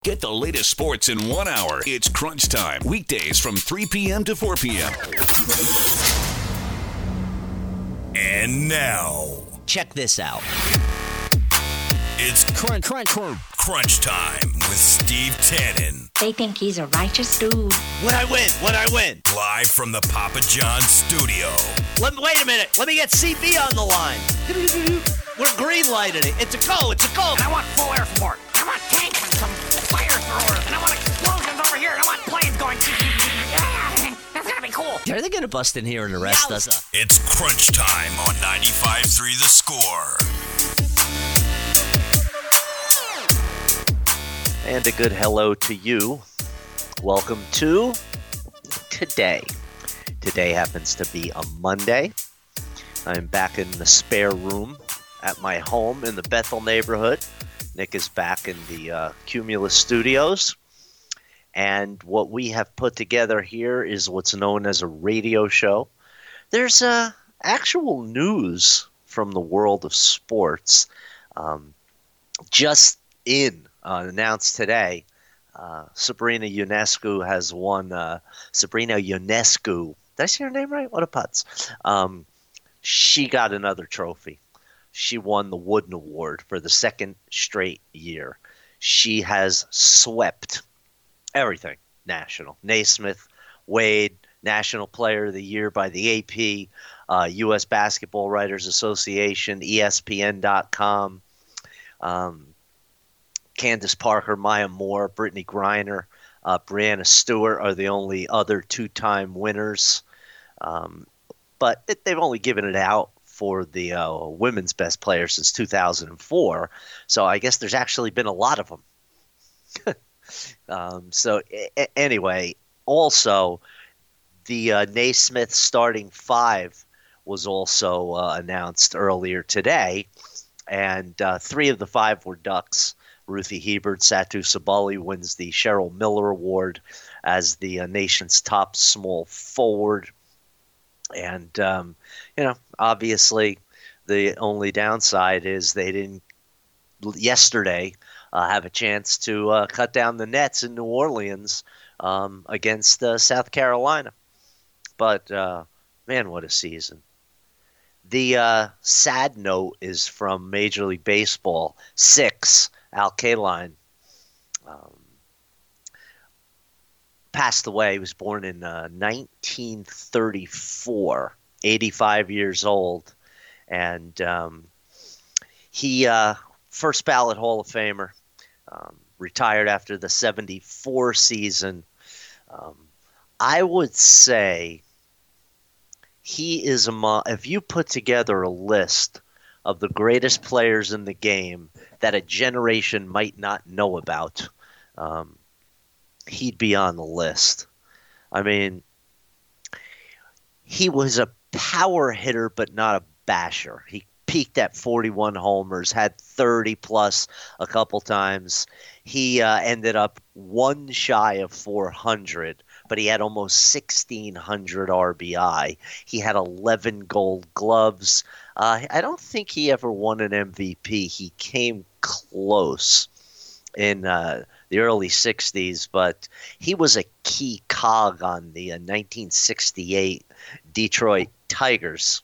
Get the latest sports in 1 hour. It's Crunch Time. Weekdays from 3 p.m. to 4 p.m. And now, check this out. It's Crunch Time with Steve Tannen. They think he's a righteous dude. What'd I win? Live from the Papa John studio. Wait a minute. Let me get CB on the line. We're green lighting it. It's a go. And I want full air support. I want tanks and some fire throwers. And I want explosions over here. And I want planes going. That's gonna be cool. Are they gonna bust in here and arrest us? It's Crunch Time on 95.3 The Score. And a good hello to you. Welcome to today. Today happens to be a Monday. I'm back in the spare room at my home in the Bethel neighborhood. Nick is back in the Cumulus Studios. And what we have put together here is what's known as a radio show. There's actual news from the world of sports. Just announced today, Sabrina Ionescu has won. Sabrina Ionescu, did I say her name right? What a putz. She got another trophy. She won the Wooden Award for the second straight year. She has swept everything national. Naismith, Wade, National Player of the Year by the AP, U.S. Basketball Writers Association, ESPN.com. Candace Parker, Maya Moore, Brittany Griner, Brianna Stewart are the only other two-time winners. But they've only given it out for the women's best player since 2004. So I guess there's actually been a lot of them. Anyway, also the Naismith starting five was also announced earlier today. And three of the five were Ducks. Ruthie Hebert, Satu Sabali wins the Cheryl Miller Award as the nation's top small forward. And, obviously the only downside is they didn't yesterday have a chance to cut down the nets in New Orleans against South Carolina. But, man, what a season. The sad note is from Major League Baseball 6. Al Kaline passed away. He was born in 1934, 85 years old. And he, first ballot Hall of Famer, retired after the 74 season. I would say he is if you put together a list of the greatest players in the game that a generation might not know about, he'd be on the list. I mean, he was a power hitter, but not a basher. He peaked at 41 homers, had 30 plus a couple times. He ended up one shy of 400, but he had almost 1,600 RBI. He had 11 gold gloves. I don't think he ever won an MVP. He came close in the early 60s, but he was a key cog on the 1968 Detroit Tigers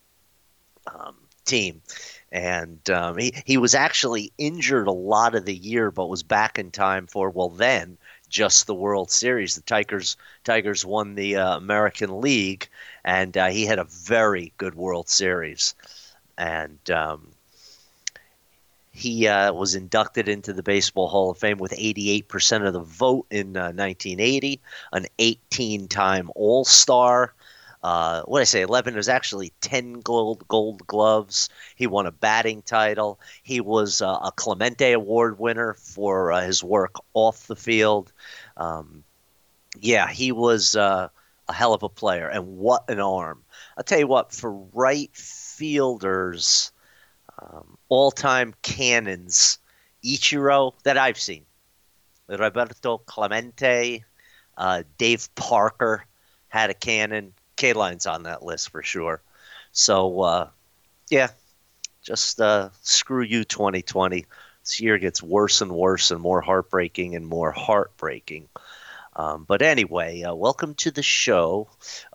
team. And he was actually injured a lot of the year, but was back in time for, then, just the World Series. The Tigers won the American League, and he had a very good World Series. And he was inducted into the Baseball Hall of Fame with 88% of the vote in 1980, an 18-time All-Star. 11? It was actually 10 gold gloves. He won a batting title. He was a Clemente Award winner for his work off the field. He was a hell of a player, and what an arm. I'll tell you what, for right fielders, all-time cannons, Ichiro, that I've seen, Roberto Clemente, Dave Parker had a cannon. K-Line's on that list for sure. So, just screw you, 2020. This year gets worse and worse and more heartbreaking and more heartbreaking. But anyway, welcome to the show,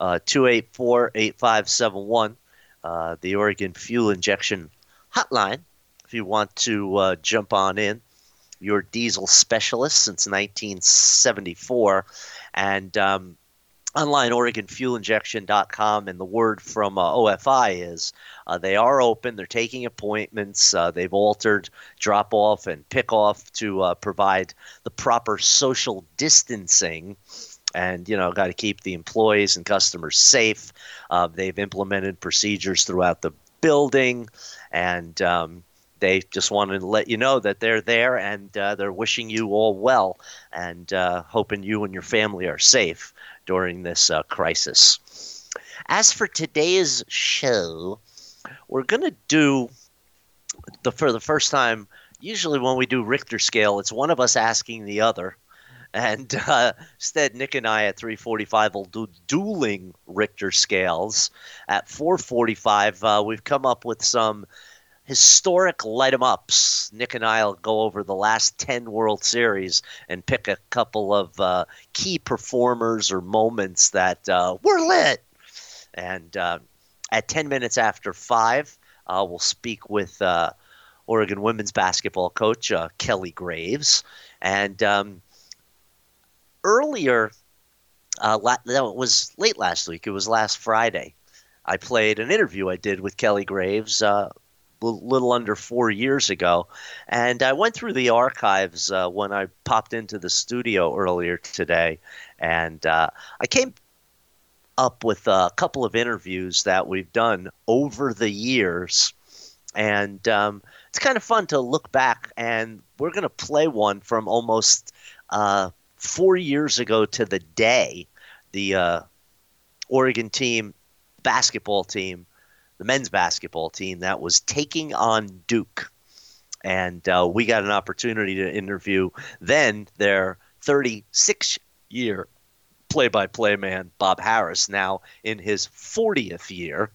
284-8571, the Oregon Fuel Injection Hotline. If you want to jump on in, your diesel specialist since 1974, and online OregonFuelInjection.com, and the word from OFI is they are open. They're taking appointments. They've altered drop-off and pick-off to provide the proper social distancing and, got to keep the employees and customers safe. They've implemented procedures throughout the building, and they just want to let you know that they're there, and they're wishing you all well, and hoping you and your family are safe during this crisis. As for today's show, we're going to do, for the first time, usually when we do Richter scale, it's one of us asking the other. And instead, Nick and I at 3:45 will do dueling Richter scales. At 4:45, we've come up with some historic light-em-ups. Nick and I will go over the last 10 World Series and pick a couple of key performers or moments that were lit. And at 10 minutes after 5, we'll speak with Oregon women's basketball coach Kelly Graves. And earlier, it was late last week, it was last Friday, I played an interview I did with Kelly Graves little under 4 years ago, and I went through the archives when I popped into the studio earlier today, and I came up with a couple of interviews that we've done over the years, and it's kind of fun to look back, and we're going to play one from almost 4 years ago to the day. The Oregon basketball team, the men's basketball team that was taking on Duke. And we got an opportunity to interview then their 36-year play-by-play man, Bob Harris, now in his 40th year.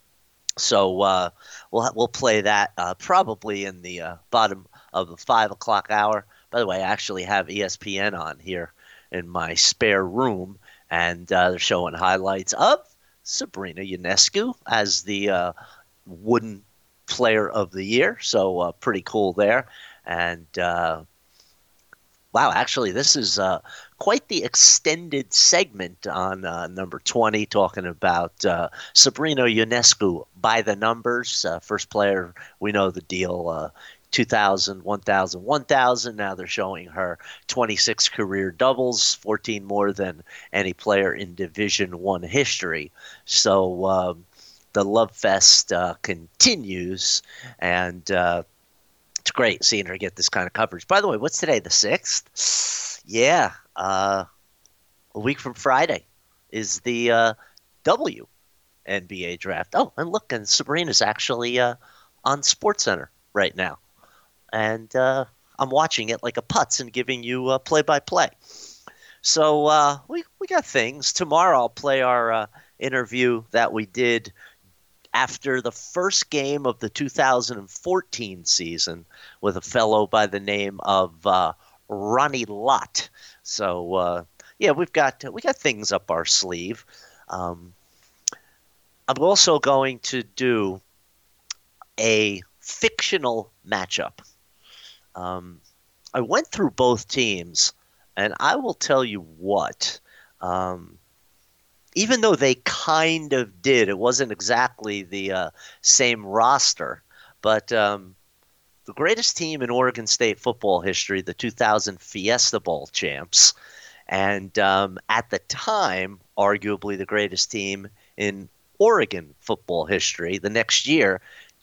So we'll play that probably in the bottom of the 5 o'clock hour. By the way, I actually have ESPN on here in my spare room, and they're showing highlights of Sabrina Ionescu as the Wooden Player of the Year, so pretty cool there. And wow, actually, this is quite the extended segment on number 20, talking about Sabrina Ionescu by the numbers. First player, we know the deal, 2,000, 1,000, 1,000. Now they're showing her 26 career doubles, 14 more than any player in Division I history. So the Love Fest continues, and it's great seeing her get this kind of coverage. By the way, what's today, the 6th? Yeah, a week from Friday is the WNBA draft. Oh, and look, and Sabrina's actually on SportsCenter right now. And I'm watching it like a putz and giving you play-by-play. So we got things. Tomorrow I'll play our interview that we did after the first game of the 2014 season with a fellow by the name of Ronnie Lott. So yeah, we got things up our sleeve. I'm also going to do a fictional matchup. I went through both teams, and I will tell you what, even though they kind of did, it wasn't exactly the same roster, but the greatest team in Oregon State football history, the 2000 Fiesta Bowl champs, and at the time, arguably the greatest team in Oregon football history, the next year,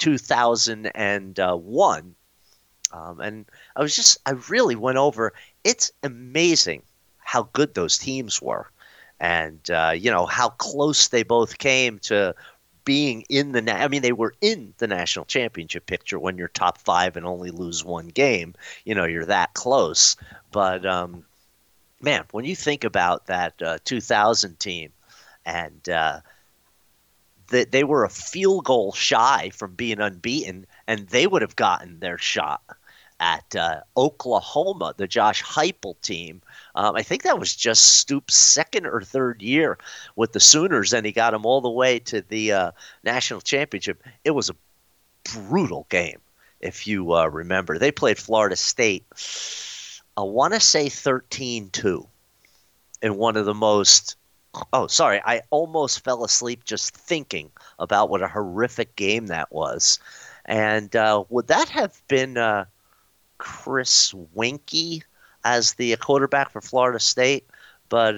2001. And I really went over, it's amazing how good those teams were. And, how close they both came to being in they were in the national championship picture when you're top 5 and only lose one game. You're that close. But, man, when you think about that 2000 team, and they were a field goal shy from being unbeaten, and they would have gotten their shot. at Oklahoma, the Josh Heupel team. I think that was just Stoops' second or third year with the Sooners, and he got them all the way to the national championship. It was a brutal game, if you remember. They played Florida State, I want to say 13-2 in one of the most – oh, sorry, I almost fell asleep just thinking about what a horrific game that was. And would that have been Chris Winkie as the quarterback for Florida State? But,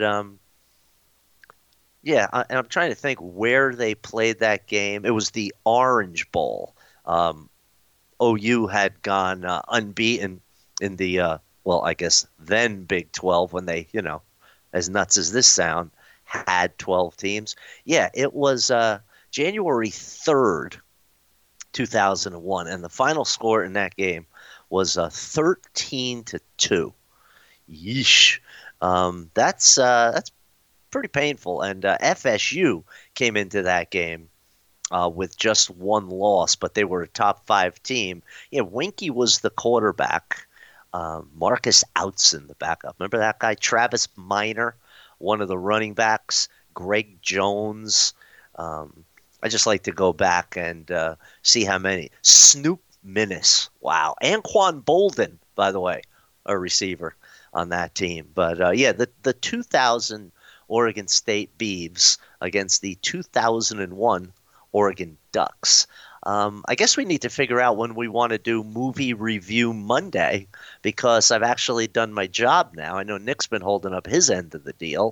yeah, and I'm trying to think where they played that game. It was the Orange Bowl. OU had gone unbeaten in the, well, I guess then Big 12 when they, as nuts as this sound, had 12 teams. Yeah, it was January 3rd, 2001, and the final score in that game was 13-2. Yeesh. That's pretty painful. And FSU came into that game with just one loss, but they were a top 5 team. Yeah, Winkie was the quarterback. Marcus Outson, the backup. Remember that guy? Travis Minor, one of the running backs. Greg Jones. I just like to go back and see how many. Snoop Minnis. Wow. Anquan Bolden, by the way, a receiver on that team. But, yeah, the 2000 Oregon State Beavs against the 2001 Oregon Ducks. I guess we need to figure out when we want to do Movie Review Monday, because I've actually done my job now. I know Nick's been holding up his end of the deal.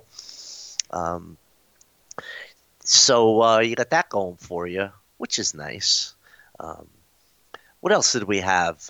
So you got that going for you, which is nice. What else did we have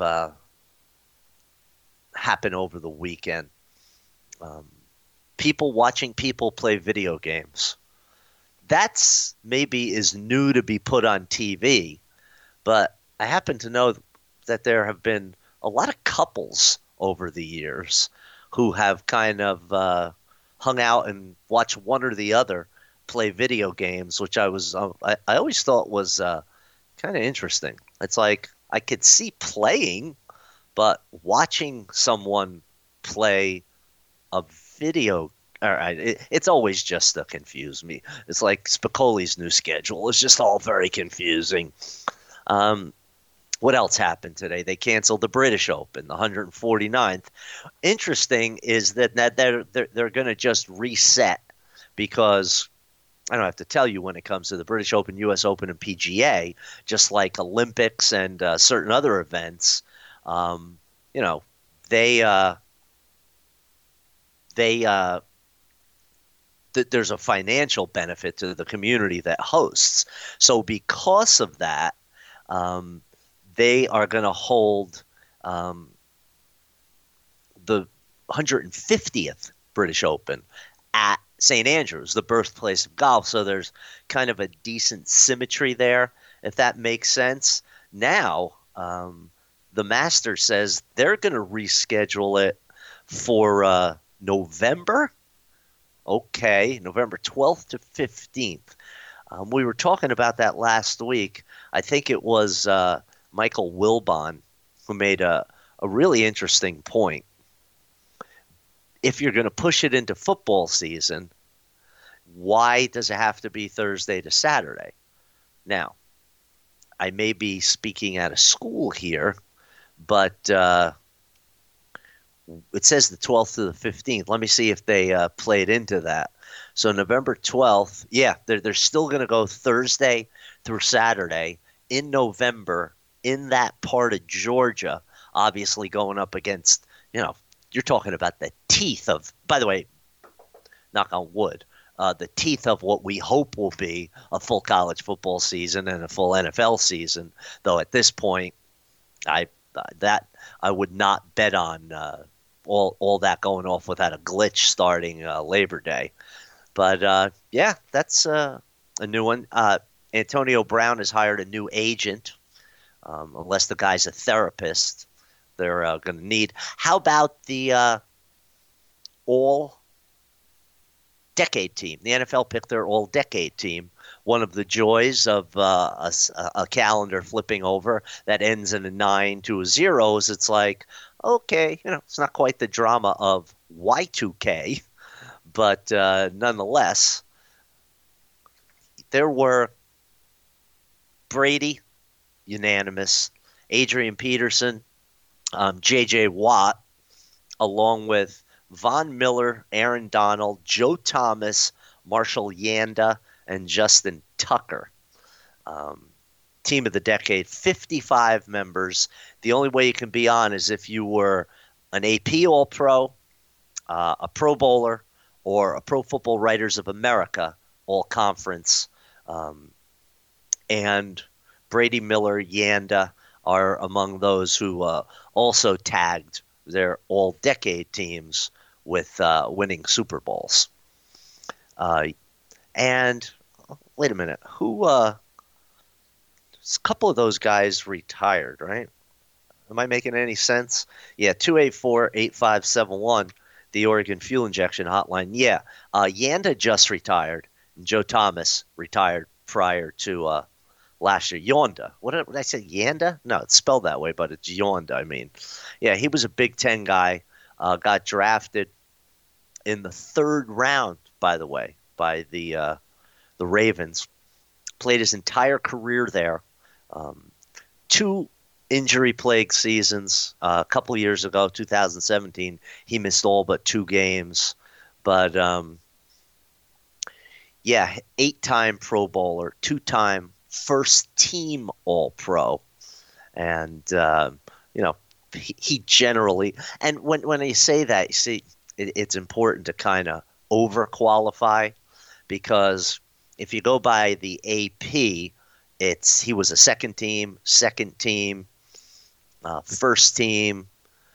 happen over the weekend? People watching people play video games. That's maybe is new to be put on TV, but I happen to know that there have been a lot of couples over the years who have kind of hung out and watched one or the other play video games, which I always thought was kind of interesting. It's like I could see playing, but watching someone play a video. All right, it's always just to confuse me. It's like Spicoli's new schedule. It's just all very confusing. What else happened today? They canceled the British Open, the 149th. Interesting is that they're going to just reset, because I don't have to tell you when it comes to the British Open, U.S. Open, and PGA, just like Olympics and certain other events, there's a financial benefit to the community that hosts. So because of that, they are going to hold the 150th British Open at St. Andrews, the birthplace of golf. So there's kind of a decent symmetry there, if that makes sense. Now, the Masters says they're going to reschedule it for November. Okay, November 12th to 15th. We were talking about that last week. I think it was Michael Wilbon who made a really interesting point. If you're going to push it into football season, why does it have to be Thursday to Saturday? Now, I may be speaking out of school here, but it says the 12th to the 15th. Let me see if they played into that. So November 12th, yeah, they're still going to go Thursday through Saturday in November in that part of Georgia, obviously going up against, you're talking about the teeth of, by the way, knock on wood, the teeth of what we hope will be a full college football season and a full NFL season. Though at this point, I would not bet on all that going off without a glitch starting Labor Day. But yeah, that's a new one. Antonio Brown has hired a new agent, unless the guy's a therapist. They're going to need. How about the all decade team. The NFL picked their all-decade team. One of the joys of a calendar flipping over that ends in a 9 to a 0 is it's like, okay, it's not quite the drama of Y2K, but nonetheless, there were Brady, unanimous, Adrian Peterson, J.J. Watt, along with Von Miller, Aaron Donald, Joe Thomas, Marshall Yanda, and Justin Tucker. Team of the decade, 55 members. The only way you can be on is if you were an AP All-Pro, a Pro Bowler, or a Pro Football Writers of America All-Conference. And Brady, Miller, Yanda are among those who also tagged their all-decade teams with winning Super Bowls. And wait a minute, a couple of those guys retired, right? Am I making any sense? Yeah, 284-8571, the Oregon Fuel Injection Hotline. Yeah, Yanda just retired, and Joe Thomas retired prior to last year. Yonda. What did I say? Yanda? No, it's spelled that way, but it's Yonda, I mean. Yeah, he was a Big Ten guy. Got drafted in the 3rd round, by the way, by the Ravens. Played his entire career there. 2 injury-plagued seasons. A couple years ago, 2017, he missed all but 2 games. But, 8-time Pro Bowler, 2-time first-team All-Pro. And, he generally – and when you say that, you see, it's important to kind of over-qualify because if you go by the AP – he was a second team, first team,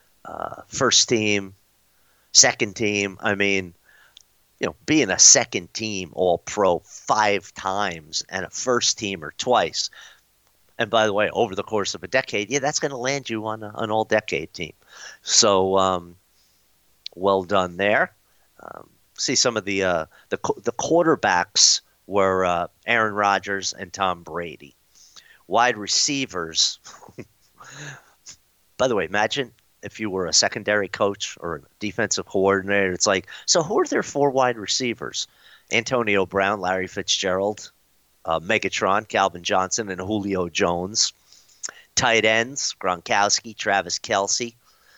second team. I mean, being a second team All-Pro 5 times and a first teamer twice. And by the way, over the course of a decade, that's going to land you on an all-decade team. So, well done there. See some of the quarterbacks were Aaron Rodgers and Tom Brady. Wide receivers. By the way, imagine if you were a secondary coach or a defensive coordinator. It's like, so who are their 4 wide receivers? Antonio Brown, Larry Fitzgerald, Megatron, Calvin Johnson, and Julio Jones. Tight ends, Gronkowski, Travis Kelce,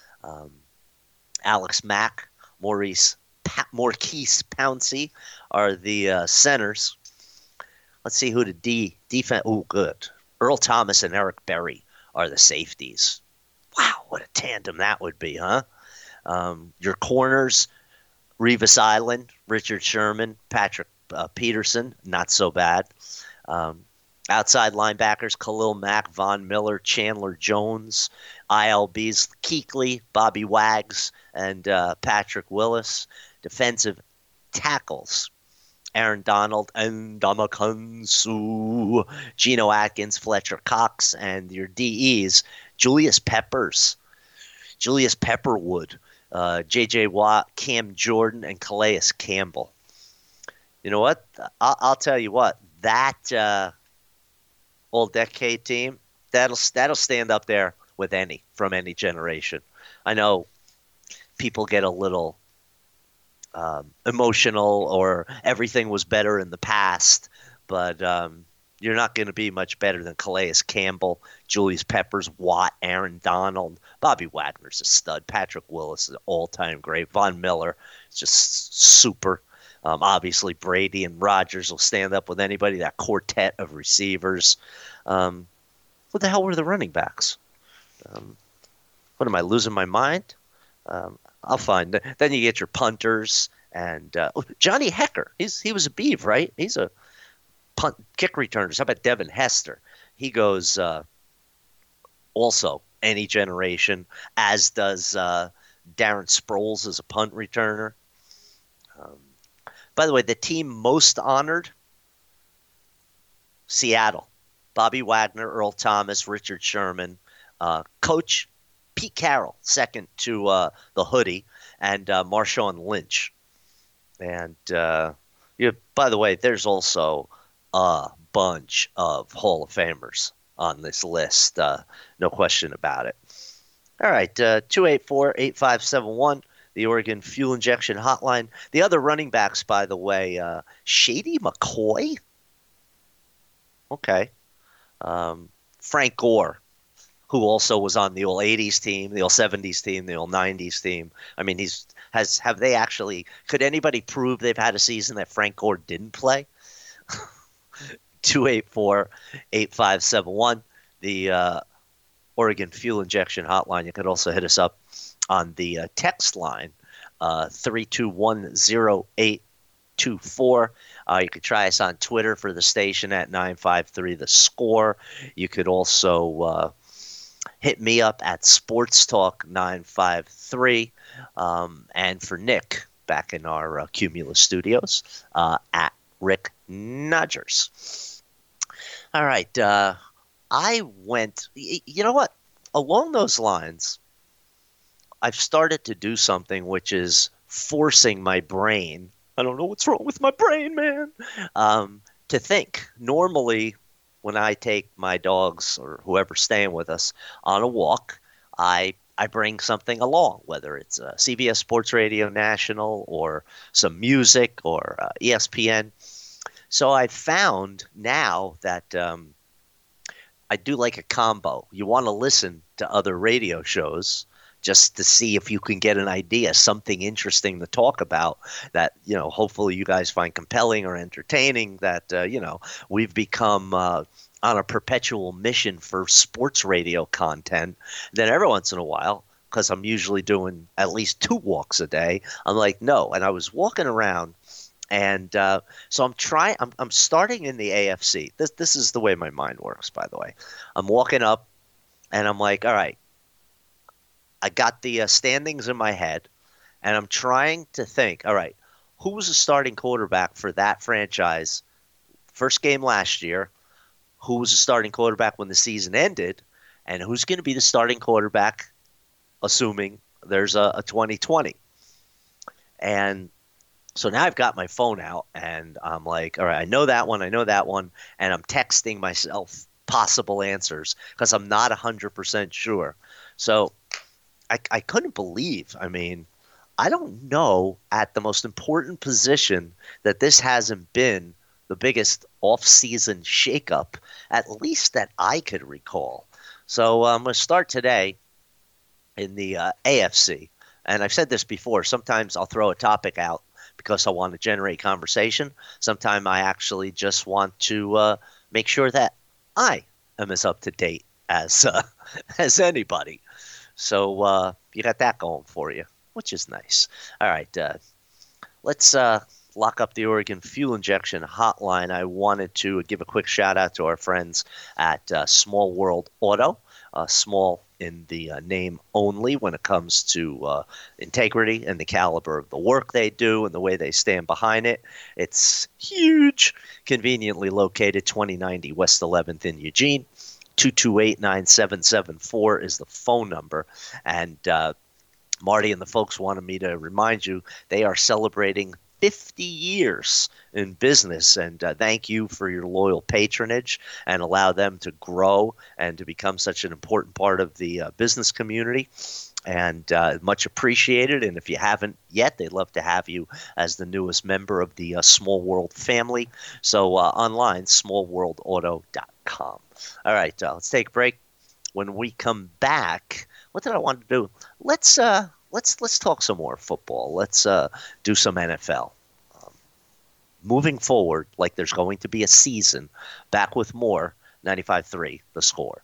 Alex Mack, Maurkice Pouncey are the centers. Let's see who the defense. Oh, good. Earl Thomas and Eric Berry are the safeties. Wow, what a tandem that would be, huh? Your corners, Revis Island, Richard Sherman, Patrick Peterson, not so bad. Outside linebackers, Khalil Mack, Von Miller, Chandler Jones. ILBs, Kuechly, Bobby Wags, and Patrick Willis. Defensive tackles, Aaron Donald, and Ndamukong Suh, Geno Atkins, Fletcher Cox, and your DEs, Julius Peppers, Julius Pepperwood, J.J. Watt, Cam Jordan, and Calais Campbell. You know what? I'll tell you what. That all-decade team, that'll stand up there with from any generation. I know people get a little emotional or everything was better in the past, but you're not going to be much better than Calais Campbell, Julius Peppers, Watt, Aaron Donald. Bobby Wagner's a stud. Patrick Willis is an all-time great. Von Miller is just super. Obviously, Brady and Rodgers will stand up with anybody, that quartet of receivers. What the hell were the running backs? What am I, losing my mind? I'll find. Then you get your punters and Johnny Hecker. He was a Beav, right? He's a punt kick returner. How about Devin Hester? He goes also any generation, as does Darren Sproles as a punt returner. By the way, the team most honored, Seattle. Bobby Wagner, Earl Thomas, Richard Sherman, Coach Pete Carroll, second to the hoodie, and Marshawn Lynch. And by the way, there's also a bunch of Hall of Famers on this list. No question about it. All right, 284-8571, the Oregon Fuel Injection Hotline. The other running backs, by the way, Shady McCoy. Okay. Frank Gore, who also was on the old 80s team, the old 70s team, the old 90s team. I mean, could anybody prove they've had a season that Frank Gore didn't play? 284-8571, the Oregon Fuel Injection Hotline. You could also hit us up on the text line, 3210824. You could try us on Twitter for the station at 953 The Score. You could also hit me up at Sports Talk 953, and for Nick back in our Cumulus studios at Rick Nodgers. All right, I went. You know what? Along those lines, I've started to do something which is forcing my brain. I don't know what's wrong with my brain, man. To think. Normally, when I take my dogs or whoever's staying with us on a walk, I bring something along, whether it's CBS Sports Radio National or some music or ESPN. So I found now that I do like a combo. You want to listen to other radio shows just to see if you can get an idea, something interesting to talk about that, hopefully you guys find compelling or entertaining, that, we've become on a perpetual mission for sports radio content. Then every once in a while, because I'm usually doing at least 2 walks a day, I'm like, no. And I was walking around, and so I'm starting in the AFC. This is the way my mind works, by the way. I'm walking up, and I'm like, all right, I got the standings in my head, and I'm trying to think, all right, who was the starting quarterback for that franchise first game last year? Who was the starting quarterback when the season ended? And who's going to be the starting quarterback, assuming there's a 2020? And so now I've got my phone out, and I'm like, all right, I know that one, and I'm texting myself possible answers because I'm not 100% sure. So I couldn't believe. I mean, I don't know at the most important position that this hasn't been the biggest off-season shakeup, at least that I could recall. So I'm going to start today in the AFC. And I've said this before. Sometimes I'll throw a topic out because I want to generate conversation. Sometimes I actually just want to make sure that I am as up to date as anybody. So you got that going for you, which is nice. All right, let's lock up the Oregon Fuel Injection Hotline. I wanted to give a quick shout out to our friends at Small World Auto. Small in the name only when it comes to integrity and the caliber of the work they do and the way they stand behind it. It's huge, conveniently located 2090 West 11th in Eugene. 228-9774 is the phone number. And Marty and the folks wanted me to remind you they are celebrating 50 years in business, and thank you for your loyal patronage and allow them to grow and to become such an important part of the business community. And much appreciated. And if you haven't yet, they'd love to have you as the newest member of the Small World family. So online, smallworldauto.com. All right, let's take a break. When we come back, what did I want to do? Let's talk some more football. Let's do some NFL. Moving forward, like there's going to be a season. Back with more 95.3 The Score.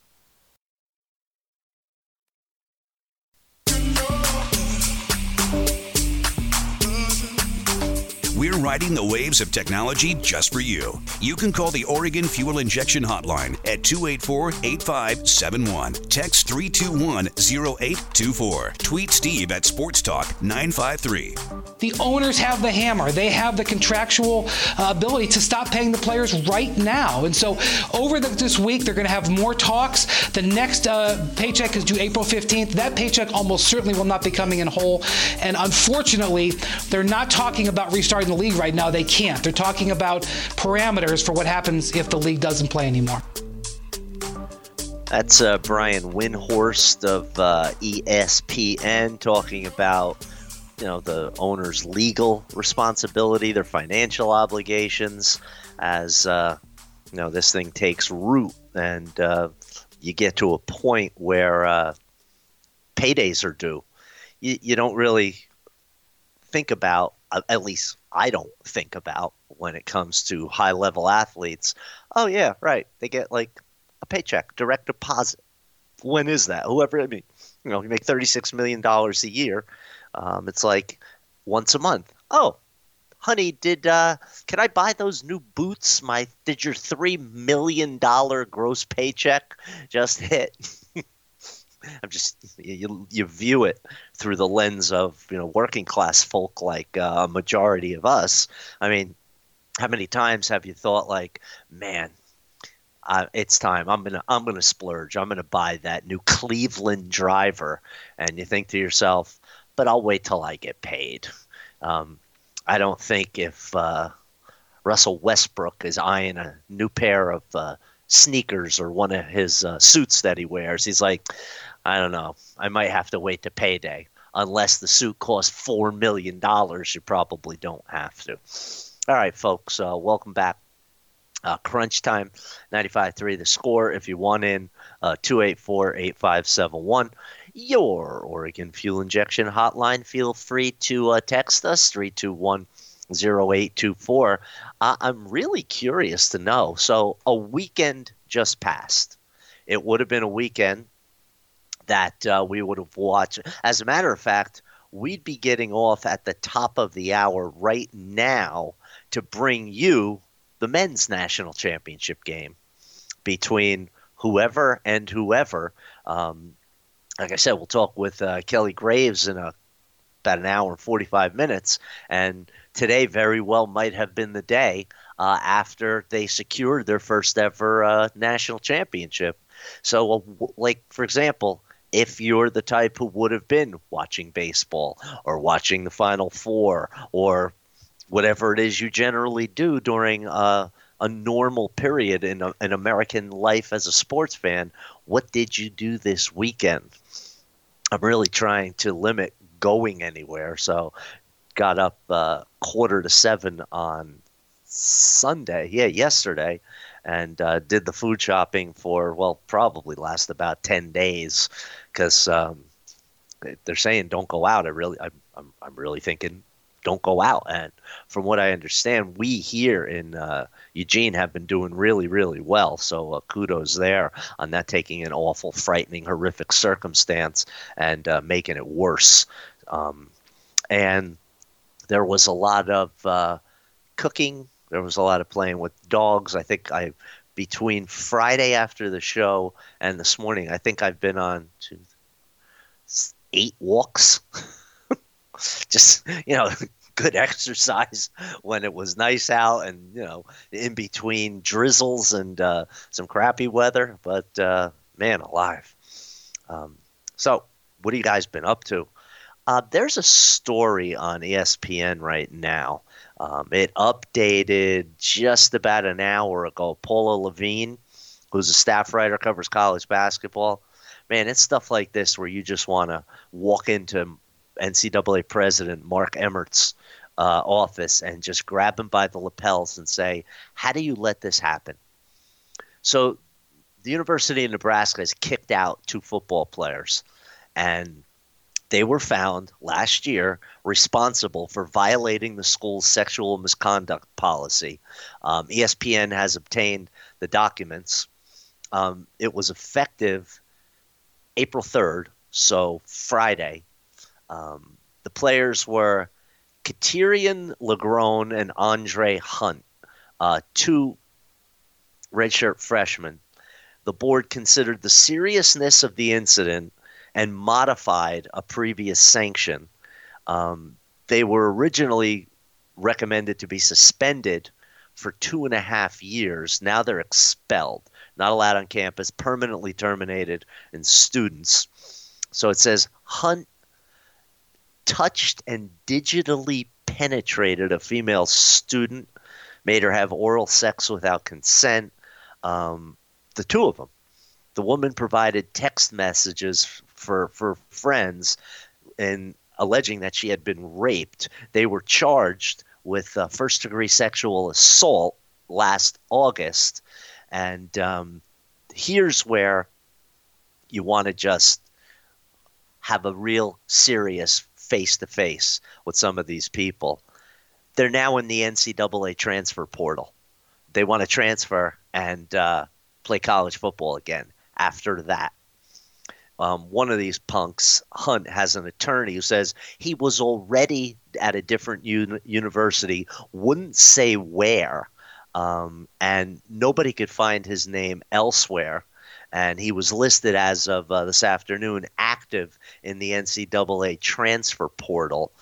We're riding the waves of technology just for you. You can call the Oregon Fuel Injection Hotline at 284-8571. Text 321-0824. Tweet Steve at Sports Talk 953. The owners have the hammer. They have the contractual ability to stop paying the players right now. And so over this week, they're going to have more talks. The next paycheck is due April 15th. That paycheck almost certainly will not be coming in whole. And unfortunately, they're not talking about restarting the league right now. They can't. They're talking about parameters for what happens if the league doesn't play anymore. That's Brian Windhorst of ESPN talking about the owner's legal responsibility, their financial obligations as this thing takes root and you get to a point where paydays are due. You don't really think about, at least I don't think about when it comes to high-level athletes, oh yeah, right, they get like a paycheck, direct deposit. When is that? You make $36 million a year. It's like once a month. Oh, honey, can I buy those new boots? Did your $3 million gross paycheck just hit? You view it through the lens of working class folk like a majority of us. I mean, how many times have you thought like, man, it's time. I'm gonna splurge. I'm gonna buy that new Cleveland driver, and you think to yourself, but I'll wait till I get paid. I don't think if Russell Westbrook is eyeing a new pair of sneakers or one of his suits that he wears, he's like, I don't know, I might have to wait to payday. Unless the suit costs $4 million, you probably don't have to. All right, folks, welcome back. Crunch Time, 95.3 The Score. If you want in, 284-8571. Your Oregon Fuel Injection Hotline. Feel free to text us, 321-0824. I'm really curious to know. So a weekend just passed. It would have been a weekend that we would have watched. As a matter of fact, we'd be getting off at the top of the hour right now to bring you the men's national championship game between whoever and whoever. Like I said, we'll talk with Kelly Graves in about an hour and 45 minutes. And today very well might have been the day after they secured their first ever national championship. So, like, for example, if you're the type who would have been watching baseball or watching the Final Four or whatever it is you generally do during a normal period in American life as a sports fan, what did you do this weekend? I'm really trying to limit going anywhere, so got up 6:45 on Sunday, yesterday, and did the food shopping for, probably last about 10 days because they're saying don't go out. I'm really thinking don't go out. And from what I understand, we here in Eugene have been doing really, really well. So kudos there on that, taking an awful, frightening, horrific circumstance and making it worse. And there was a lot of cooking. There was a lot of playing with dogs. I think between Friday after the show and this morning, I think I've been on 8 walks. Just, good exercise when it was nice out and, in between drizzles and some crappy weather. But, man alive. So what have you guys been up to? There's a story on ESPN right now. It updated just about an hour ago. Paula Levine, who's a staff writer, covers college basketball. Man, it's stuff like this where you just want to walk into NCAA President Mark Emmert's office and just grab him by the lapels and say, how do you let this happen? So the University of Nebraska has kicked out 2 football players, and they were found last year responsible for violating the school's sexual misconduct policy. ESPN has obtained the documents. It was effective April 3rd, so Friday. The players were Katerian Legrone and Andre Hunt, two redshirt freshmen. The board considered the seriousness of the incident and modified a previous sanction. They were originally recommended to be suspended for 2.5 years. Now they're expelled, not allowed on campus, permanently terminated, and students. So it says Hunt touched and digitally penetrated a female student, made her have oral sex without consent. The two of them. The woman provided text messages for friends and alleging that she had been raped. They were charged with first-degree sexual assault last August. And here's where you want to just have a real serious face-to-face with some of these people. They're now in the NCAA transfer portal. They want to transfer and play college football again after that. One of these punks, Hunt, has an attorney who says he was already at a different university, wouldn't say where, and nobody could find his name elsewhere. And he was listed as of this afternoon active in the NCAA transfer portal,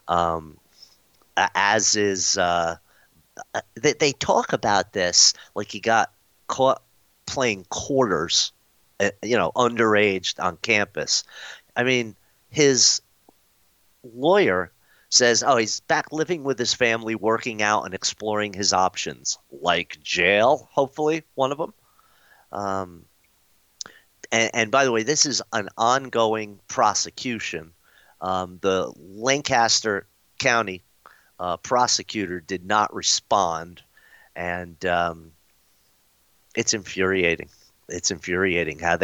as is they talk about this like he got caught playing quarters, underage on campus. I mean, his lawyer says, he's back living with his family, working out and exploring his options, like jail, hopefully, one of them. And by the way, this is an ongoing prosecution. The Lancaster County prosecutor did not respond, and it's infuriating. It's infuriating how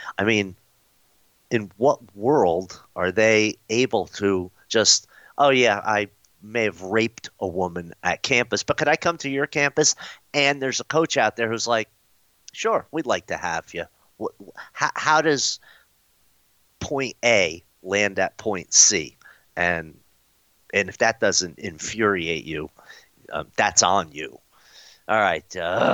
in what world are they able to just, I may have raped a woman at campus, but could I come to your campus? And there's a coach out there who's like, sure, we'd like to have you. How does point A land at point C? And if that doesn't infuriate you, that's on you. All right,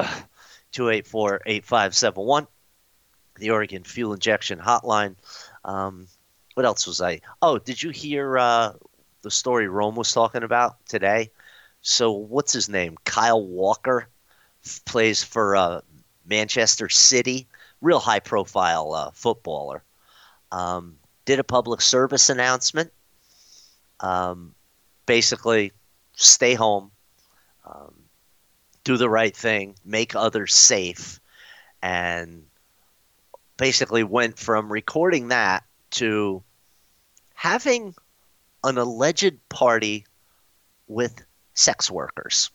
284-8571, the Oregon Fuel Injection Hotline. What else was I? Oh, did you hear the story Rome was talking about today? So what's his name? Kyle Walker plays for Manchester City. Real high-profile footballer. Did a public service announcement. Basically, stay home, do the right thing, make others safe, and basically went from recording that to having an alleged party with sex workers.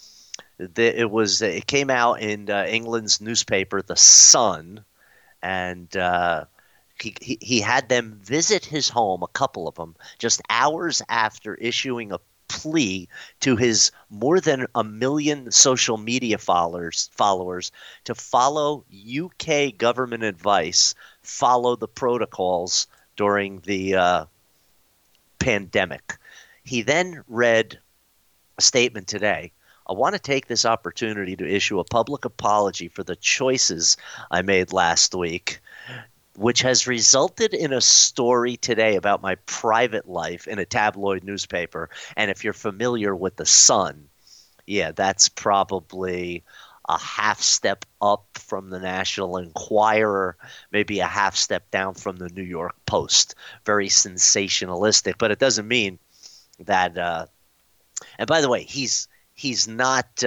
It came out in England's newspaper, The Sun, and he had them visit his home, a couple of them, just hours after issuing a plea to his more than 1 million social media followers to follow UK government advice, follow the protocols during the pandemic. He then read a statement today. I want to take this opportunity to issue a public apology for the choices I made last week, which has resulted in a story today about my private life in a tabloid newspaper. And if you're familiar with The Sun, that's probably a half step up from the National Enquirer, maybe a half step down from the New York Post. Very sensationalistic, but it doesn't mean that and by the way, he's not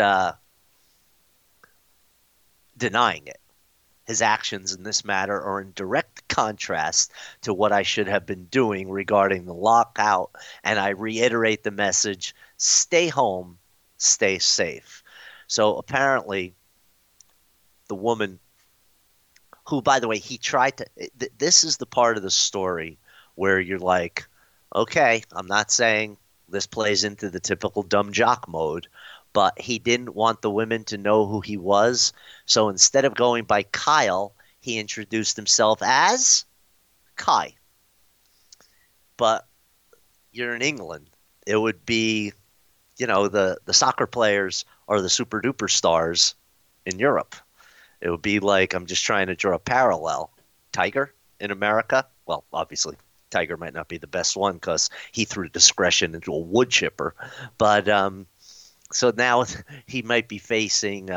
denying it. His actions in this matter are in direct contrast to what I should have been doing regarding the lockout, and I reiterate the message, stay home, stay safe. So apparently the woman who, by the way, he tried to this is the part of the story where you're like, okay, I'm not saying this plays into the typical dumb jock mode, but he didn't want the women to know who he was. So instead of going by Kyle, he introduced himself as Kai. But you're in England. it would be, the soccer players are the super duper stars in Europe. It would be like, I'm just trying to draw a parallel. Tiger in America, well, obviously Tiger might not be the best one because he threw discretion into a wood chipper, but so now he might be facing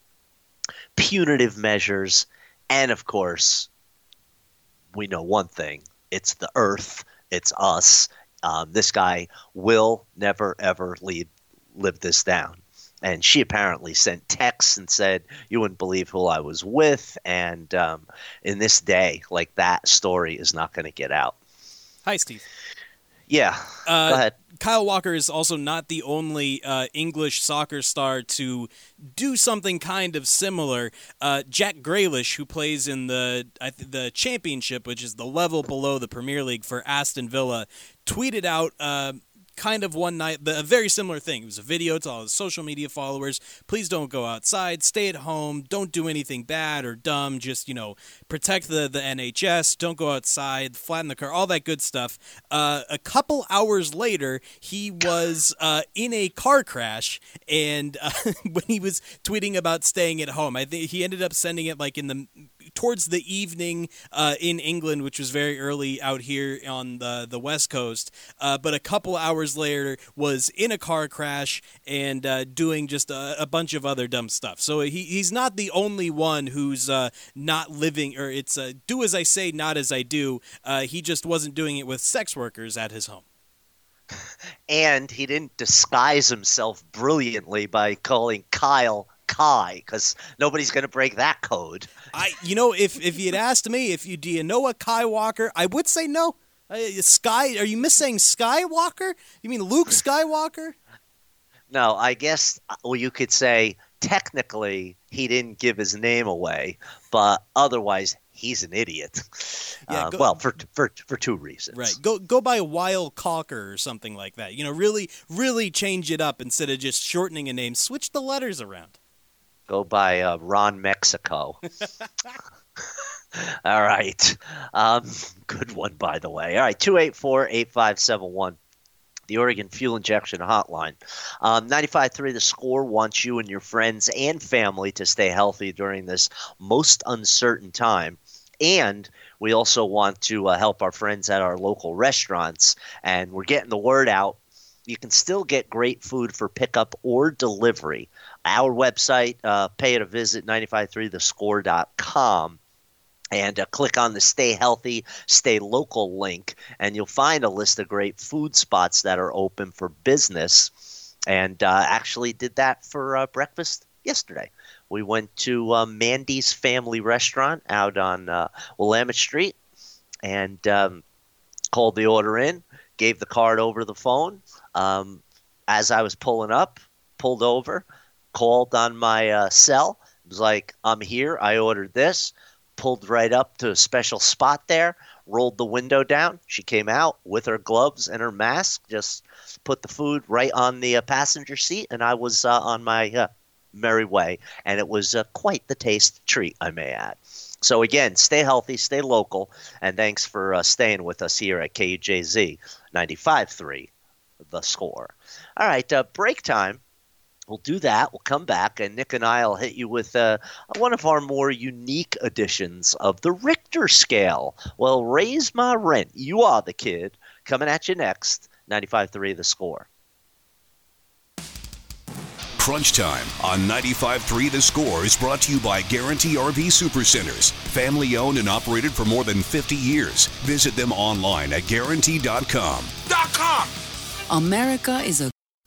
punitive measures, and of course, we know one thing: it's the earth, it's us. This guy will never ever live this down. And she apparently sent texts and said, you wouldn't believe who I was with. And in this day, like, that story is not going to get out. Hi, Steve. Yeah, go ahead. Kyle Walker is also not the only English soccer star to do something kind of similar. Jack Grealish, who plays in the Championship, which is the level below the Premier League for Aston Villa, tweeted out kind of one night a very similar thing. It was a video to all his social media followers. Please don't go outside. Stay at home. Don't do anything bad or dumb. Just, protect the NHS. Don't go outside. Flatten the car. All that good stuff. A couple hours later, he was in a car crash, and when he was tweeting about staying at home, I think he ended up sending it like towards the evening in England, which was very early out here on the West Coast. But a couple hours later was in a car crash and doing just a bunch of other dumb stuff. So he's not the only one who's not living, or it's do as I say, not as I do. He just wasn't doing it with sex workers at his home. And he didn't disguise himself brilliantly by calling Kyle Kai, because nobody's going to break that code. If you'd asked me, do you know a Kai Walker, I would say no. Sky? Are you missing Skywalker? You mean Luke Skywalker? No, I guess you could say technically he didn't give his name away, but otherwise he's an idiot. Yeah, for two reasons. Right. Go by Weil Calker or something like that. Really, really change it up instead of just shortening a name. Switch the letters around. Go by Ron Mexico. All right. Good one, by the way. All right, 284-8571, the Oregon Fuel Injection Hotline. 95.3 The Score wants you and your friends and family to stay healthy during this most uncertain time. And we also want to help our friends at our local restaurants, and we're getting the word out. You can still get great food for pickup or delivery. Our website, pay it a visit, 953thescore.com. And click on the Stay Healthy, Stay Local link, and you'll find a list of great food spots that are open for business. And actually did that for breakfast yesterday. We went to Mandy's Family Restaurant out on Willamette Street and called the order in, gave the card over the phone. As I was pulled over, called on my cell. It was like, I'm here. I ordered this. Pulled right up to a special spot there, rolled the window down. She came out with her gloves and her mask, just put the food right on the passenger seat, and I was on my merry way. And it was quite the taste treat, I may add. So again, stay healthy, stay local, and thanks for staying with us here at KUJZ 95.3 The Score. All right, break time. We'll do that. We'll come back, and Nick and I will hit you with one of our more unique editions of the Richter scale. Well, raise my rent. You are the kid. Coming at you next, 95.3 The Score. Crunch Time on 95.3 The Score is brought to you by Guarantee RV Supercenters. Family owned and operated for more than 50 years. Visit them online at guarantee.com. America is a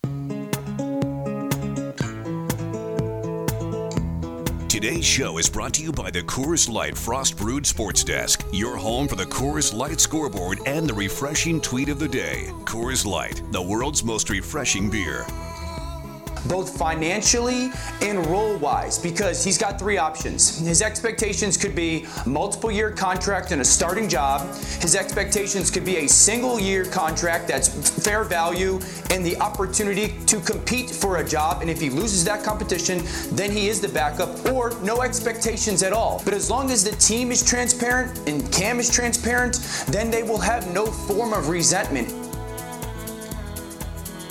Today's show is brought to you by the Coors Light Frost Brewed Sports Desk, your home for the Coors Light scoreboard and the refreshing tweet of the day. Coors Light, the world's most refreshing beer. Both financially and role-wise, because he's got three options. His expectations could be a multiple-year contract and a starting job. His expectations could be a single-year contract that's fair value and the opportunity to compete for a job. And if he loses that competition, then he is the backup, or no expectations at all. But as long as the team is transparent and Cam is transparent, then they will have no form of resentment.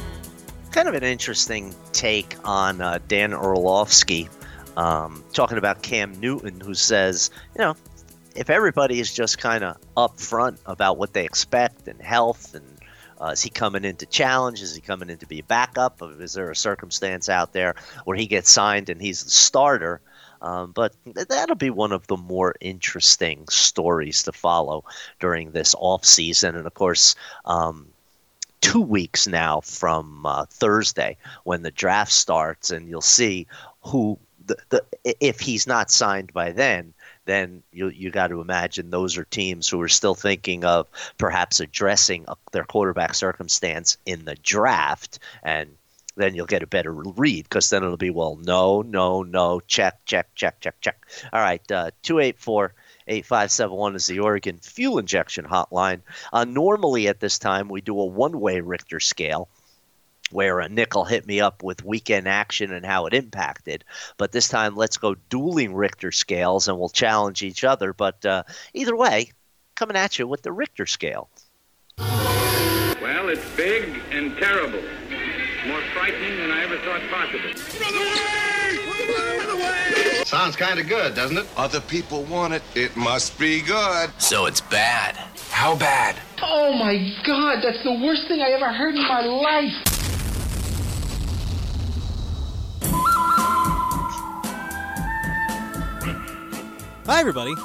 kind of an interesting take on Dan Orlovsky talking about Cam Newton, who says, if everybody is just kind of upfront about what they expect and health and is he coming in to challenge? Is he coming in to be a backup? Is there a circumstance out there where he gets signed and he's the starter? But that'll be one of the more interesting stories to follow during this offseason. And, of course, 2 weeks now from Thursday when the draft starts, and you'll see who if he's not signed by then you got to imagine those are teams who are still thinking of perhaps addressing their quarterback circumstance in the draft, and then you'll get a better read because then it'll be, well, no, check. All right, 284-8571 is the Oregon Fuel Injection Hotline. Normally at this time we do a one-way Richter scale, where Nick will hit me up with weekend action and how it impacted. But this time, let's go dueling Richter scales, and we'll challenge each other. But either way, coming at you with the Richter scale. Well, it's big and terrible. More frightening than I ever thought possible. Sounds kind of good, doesn't it? Other people want it. It must be good. So it's bad. How bad? Oh, my God. That's the worst thing I ever heard in my life. Hi, everybody.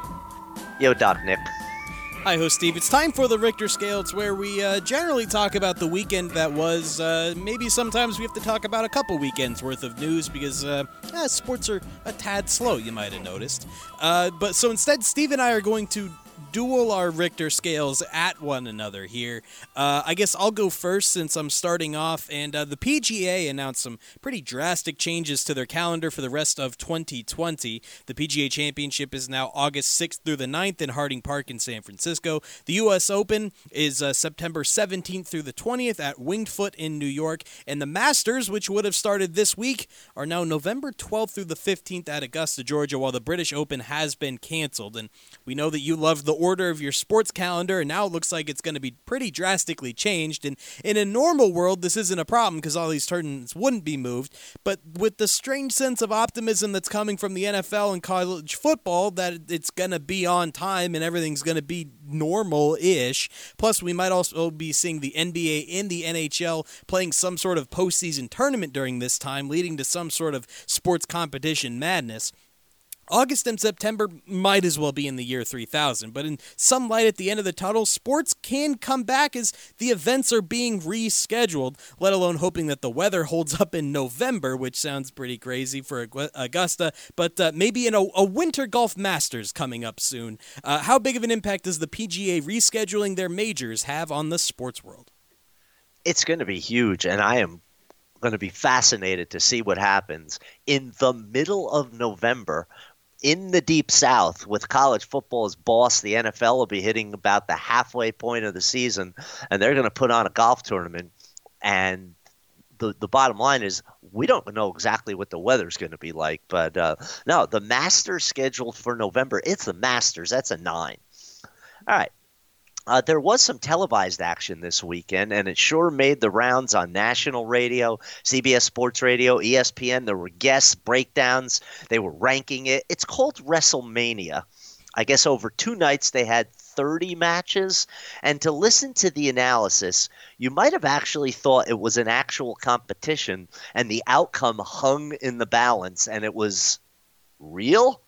Yo, Doc Nick. Hi, host Steve. It's time for the Richter Scale. It's where we generally talk about the weekend that was. Maybe sometimes we have to talk about a couple weekends worth of news because sports are a tad slow, you might have noticed. But so instead, Steve and I are going to duel our Richter scales at one another here. I guess I'll go first since I'm starting off, and the PGA announced some pretty drastic changes to their calendar for the rest of 2020. The PGA Championship is now August 6th through the 9th in Harding Park in San Francisco. The U.S. Open is September 17th through the 20th at Winged Foot in New York, and the Masters, which would have started this week, are now November 12th through the 15th at Augusta, Georgia, while the British Open has been canceled. And we know that you love the order of your sports calendar, and now it looks like it's going to be pretty drastically changed. And in a normal world, this isn't a problem because all these tournaments wouldn't be moved. But with the strange sense of optimism that's coming from the NFL and college football, that it's going to be on time and everything's going to be normal-ish. Plus, we might also be seeing the NBA and the NHL playing some sort of postseason tournament during this time, leading to some sort of sports competition madness. August and September might as well be in the year 3000, but in some light at the end of the tunnel, sports can come back as the events are being rescheduled, let alone hoping that the weather holds up in November, which sounds pretty crazy for Augusta, but maybe in a Winter Golf Masters coming up soon. How big of an impact does the PGA rescheduling their majors have on the sports world? It's going to be huge, and I am going to be fascinated to see what happens in the middle of November. In the Deep South, with college football as boss, the NFL will be hitting about the halfway point of the season, and they're going to put on a golf tournament. And the bottom line is we don't know exactly what the weather's going to be like. But, no, the Masters scheduled for November, it's the Masters. That's a 9. All right. There was some televised action this weekend, and it sure made the rounds on national radio, CBS Sports Radio, ESPN. There were guests, breakdowns. They were ranking it. It's called WrestleMania. I guess over 2 nights they had 30 matches. And to listen to the analysis, you might have actually thought it was an actual competition, and the outcome hung in the balance, and it was real.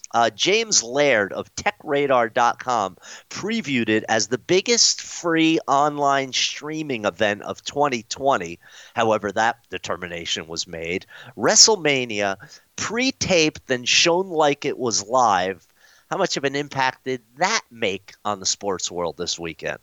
James Laird of TechRadar.com previewed it as the biggest free online streaming event of 2020. However, that determination was made. WrestleMania, pre-taped then shown like it was live. How much of an impact did that make on the sports world this weekend?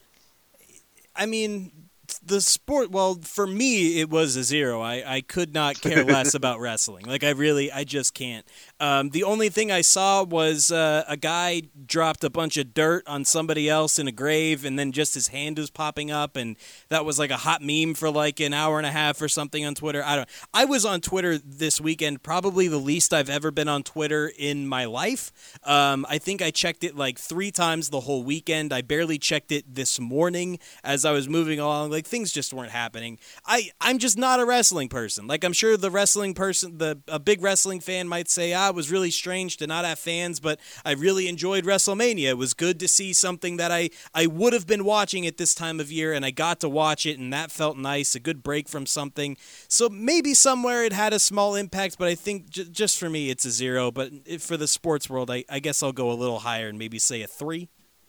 I mean, the sport, well, for me, it was a 0. I could not care less about wrestling. Like, I just can't. The only thing I saw was a guy dropped a bunch of dirt on somebody else in a grave, and then just his hand was popping up, and that was like a hot meme for like an hour and a half or something on Twitter. I was on Twitter this weekend, probably the least I've ever been on Twitter in my life. I think I checked it like 3 times the whole weekend. I barely checked it this morning as I was moving along. Like, things just weren't happening. I'm just not a wrestling person. Like, I'm sure the wrestling person, a big wrestling fan might say, it was really strange to not have fans, but I really enjoyed WrestleMania. It was good to see something that I would have been watching at this time of year, and I got to watch it, and that felt nice, a good break from something. So maybe somewhere it had a small impact, but I think just for me, it's a 0. But for the sports world, I guess I'll go a little higher and maybe say a 3.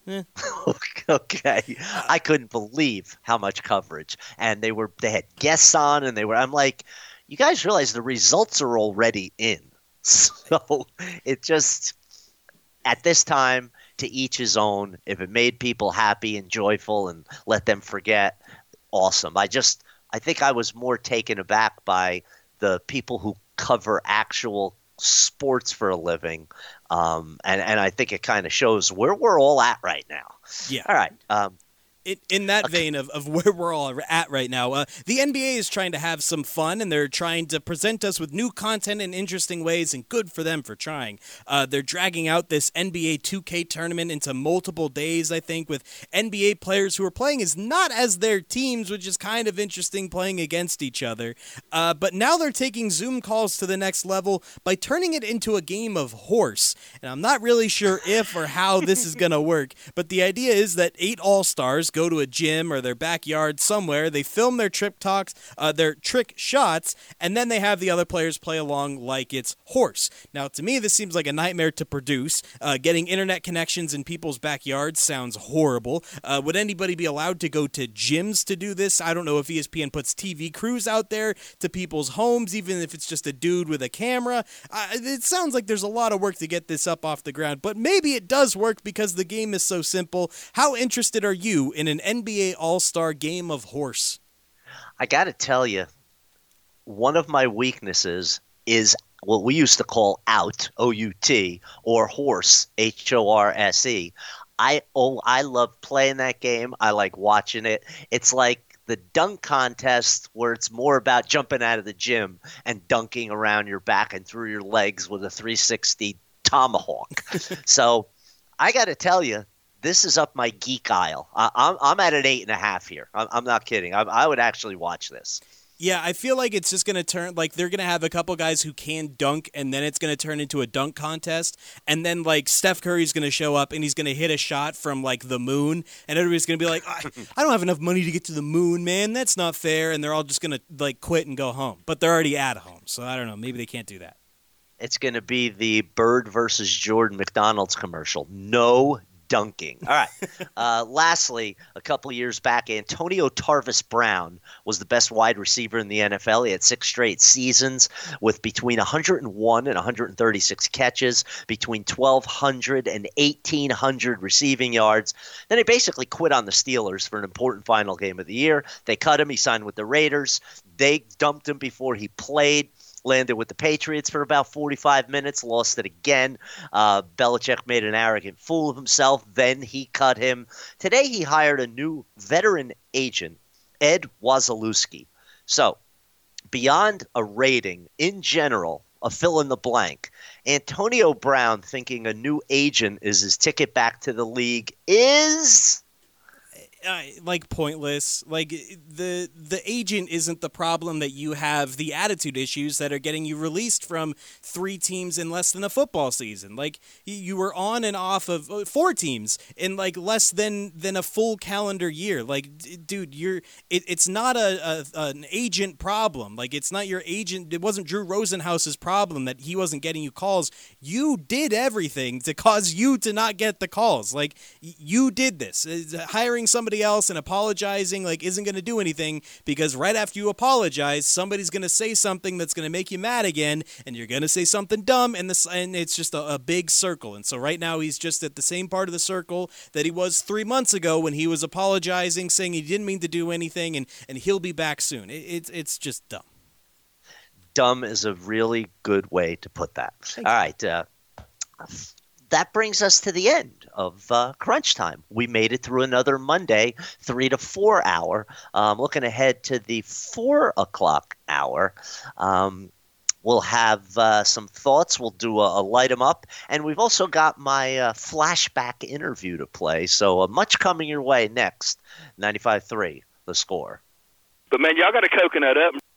Okay. I couldn't believe how much coverage. And they had guests on, and I'm like, you guys realize the results are already in. So it just, at this time, to each his own. If it made people happy and joyful and let them forget, awesome. I think I was more taken aback by the people who cover actual sports for a living. And I think it kind of shows where we're all at right now. Yeah. All right. In that vein of where we're all at right now, the NBA is trying to have some fun, and they're trying to present us with new content in interesting ways, and good for them for trying. They're dragging out this NBA 2K tournament into multiple days, I think, with NBA players who are playing as not as their teams, which is kind of interesting, playing against each other. But now they're taking Zoom calls to the next level by turning it into a game of horse. And I'm not really sure if or how this is going to work, but the idea is that 8 all-stars go to a gym or their backyard somewhere. They film their trick shots, and then they have the other players play along like it's horse. Now, to me, this seems like a nightmare to produce. Getting internet connections in people's backyards sounds horrible. Would anybody be allowed to go to gyms to do this? I don't know if ESPN puts TV crews out there to people's homes, even if it's just a dude with a camera. It sounds like there's a lot of work to get this up off the ground, but maybe it does work because the game is so simple. How interested are you in an NBA All-Star game of horse? I got to tell you, one of my weaknesses is what we used to call out, O-U-T, or horse, H-O-R-S-E. I love playing that game. I like watching it. It's like the dunk contest where it's more about jumping out of the gym and dunking around your back and through your legs with a 360 tomahawk. So I got to tell you, this is up my geek aisle. I'm at an 8.5 here. I'm not kidding. I would actually watch this. Yeah, I feel like it's just going to turn, like, they're going to have a couple guys who can dunk, and then it's going to turn into a dunk contest, and then, like, Steph Curry's going to show up, and he's going to hit a shot from, like, the moon, and everybody's going to be like, I don't have enough money to get to the moon, man. That's not fair, and they're all just going to, like, quit and go home. But they're already at home, so I don't know. Maybe they can't do that. It's going to be the Bird versus Jordan McDonald's commercial. No dunking. All right. Lastly, a couple of years back, Antonio Tarvis Brown was the best wide receiver in the NFL. He had 6 straight seasons with between 101 and 136 catches, between 1,200 and 1,800 receiving yards. Then he basically quit on the Steelers for an important final game of the year. They cut him. He signed with the Raiders. They dumped him before he played. Landed with the Patriots for about 45 minutes, lost it again. Belichick made an arrogant fool of himself. Then he cut him. Today he hired a new veteran agent, Ed Wazalewski. So, beyond a rating, in general, a fill in the blank, Antonio Brown thinking a new agent is his ticket back to the league is... like pointless. Like the agent isn't the problem, that you have the attitude issues that are getting you released from 3 teams in less than a football season. Like you were on and off of 4 teams in like less than a full calendar year. Like, dude, it's not an agent problem. Like, it's not your agent. It wasn't Drew Rosenhaus's problem that he wasn't getting you calls. You did everything to cause you to not get the calls. Like, you did this. Hiring somebody else and apologizing like isn't going to do anything, because right after you apologize, somebody's going to say something that's going to make you mad again, and you're going to say something dumb, and it's just a big circle. And so right now he's just at the same part of the circle that he was 3 months ago when he was apologizing, saying he didn't mean to do anything, and he'll be back soon. It's just dumb. Dumb is a really good way to put that. All right. That brings us to the end of Crunch Time. We made it through another Monday, 3 to 4 hour. Looking ahead to the 4 o'clock hour, we'll have some thoughts. We'll do a light 'em up. And we've also got my flashback interview to play. So much coming your way next. 95.3, The the score. But, man, y'all got a coconut up.